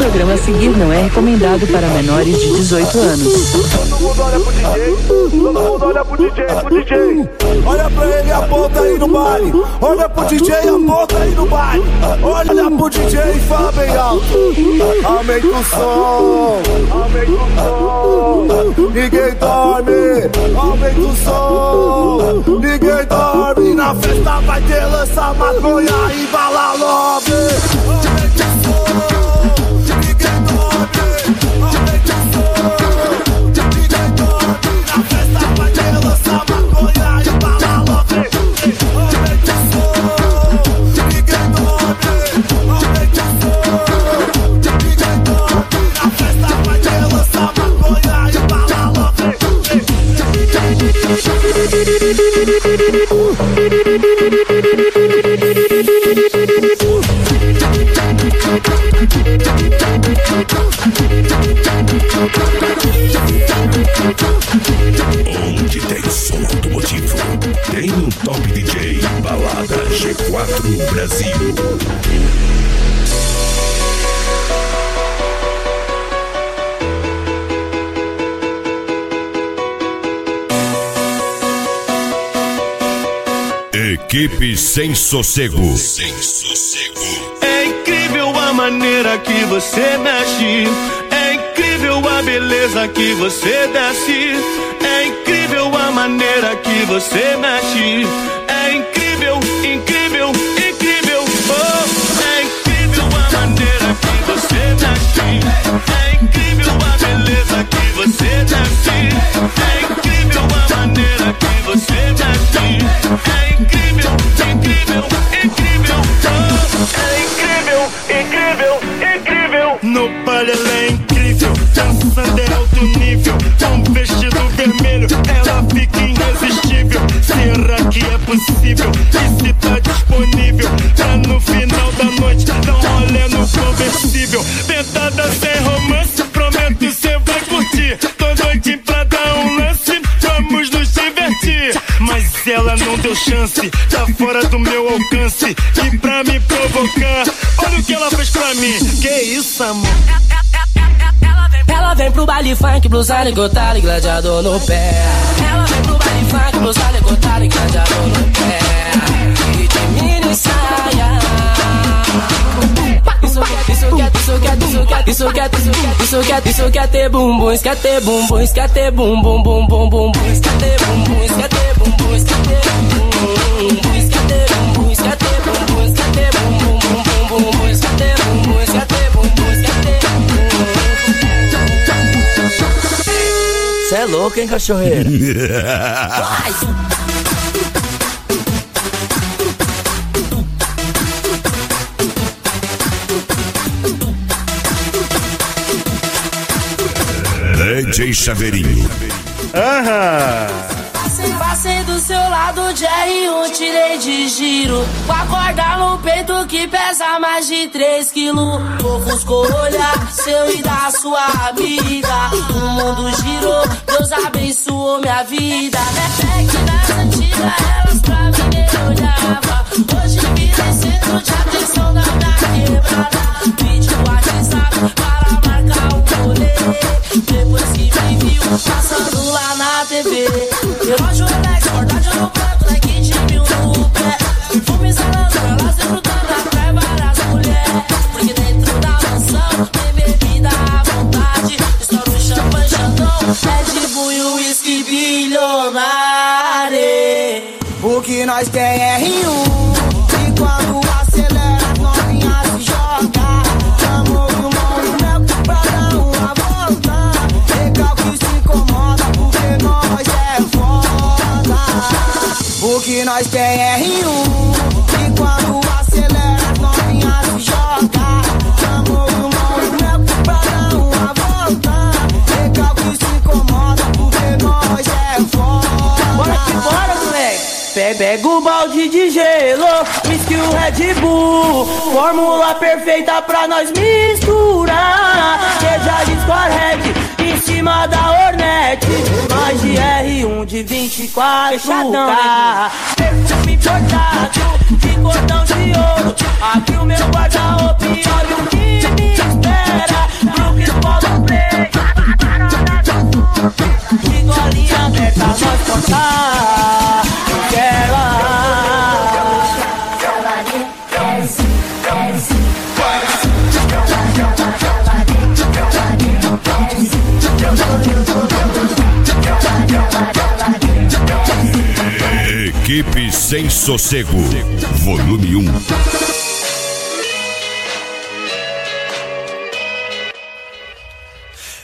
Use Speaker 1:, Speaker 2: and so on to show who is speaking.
Speaker 1: programa a seguir não é recomendado para menores de 18 anos.
Speaker 2: Todo mundo olha pro DJ, todo mundo olha pro DJ, pro DJ. Olha pra ele e aponta aí no baile. Olha pro DJ e aponta aí no baile. Olha pro DJ e fala bem alto. Aumenta o som, aumenta o som. Ninguém dorme, aumenta o som. Ninguém dorme, na festa vai ter lança, maconha e bala love. Aumenta o som, ninguém dorme, aumenta o som. Ninguém dorme, na festa vai ter lança, maconha e bala love. Aumenta o som, ninguém dorme, aumenta o som. Ninguém dorme, na festa vai ter lança, maconha e bala love.
Speaker 3: Onde tem som automotivo, tem um Top DJ, Balada G4 Brasil. Equipe Sem Sossego. Sem Sossego.
Speaker 4: É incrível a maneira que você mexe. É incrível a beleza que você desce. É incrível a maneira que você mexe. É incrível, incrível, incrível. Oh, é incrível a maneira que você mexe. É incrível a beleza que você desce. É incrível a maneira que você mexe. É incrível, incrível, incrível. Oh, é incrível, incrível, incrível. No baile ela é incrível, dançando é alto nível. Com vestido vermelho, ela fica irresistível. Será que é possível? E se tá disponível pra no final da noite dar um rolê no conversível? Tentada sem romance, prometo cê vai curtir. Tô doidinho pra dar um lance, vamos nos divertir. Mas ela não deu chance, tá fora do meu alcance. E pra me provocar, olha o que ela fez pra mim. Que isso, amor?
Speaker 5: Ela vem pro baile funk, blusa ligotada e gladiador no pé. Ela vem pro baile funk, blusa ligotada e gladiador no pé. E de mini saia. Isso quer ter bumbum, quer ter bumbum, quer ter bumbum, bum bum bum bum, quer ter bumbum, quer ter bumbum, quer ter bumbum, quer ter bumbum, quer ter bumbum, quer ter bumbum, bum bum bum, quer ter bumbum, quer ter bumbum, quer ter bumbum. Cê é louco, hein, cachorreira?
Speaker 3: DJ Chaveirinho.
Speaker 5: Passei do seu lado de R1, tirei de giro. Com a corda no peito que pesa mais de 3 quilos. Ofuscou olhar seu e da sua amiga. O mundo girou, Deus abençoou minha vida. É que nas antigas elas pra mim nem olhava. Hoje virei centro de atenção da minha quebrada. Vídeo WhatsApp para marcar um rolê. Depois que me viu passando lá na TV. Relógio Rolex, cordade no prato, like de 1000 no pé. Fumo exalando, elas desfrutando atrai várias mulheres. Porque dentro da mansão tem bebida à vontade. Estoura o champanhe, Xandão, Red Bull e whisky bilionário.
Speaker 6: O que nós tem é R1. E quando acelera, as novinhas se joga. Chamou o mão e mel pra dar uma volta. Recalque se incomoda porque nós é foda. O que nós tem é R1. E quando acelera, as novinhas se joga. Chamou o mão e mel pra dar uma volta. Recalque se incomoda porque nós é foda.
Speaker 5: Bora que bora, moleque! Pega o balde de gelo, whisky o Red Bull. Fórmula perfeita pra nós misturar. Seja Discord em cima da Hornet. Mais de R1 de 24K. Perfume importado de cordão de ouro. Aqui o meu guarda-roupa e olha o que me espera.
Speaker 3: Equipe Sem Sossego, Volume 1.